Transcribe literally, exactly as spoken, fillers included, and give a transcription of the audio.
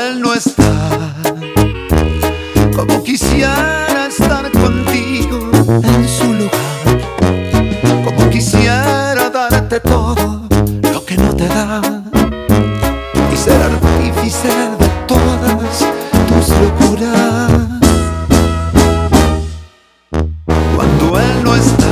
él no está, como quisiera estar contigo en su lugar, como quisiera darte todo lo que no te da y ser artífice de todas tus locuras. Cuando él no está,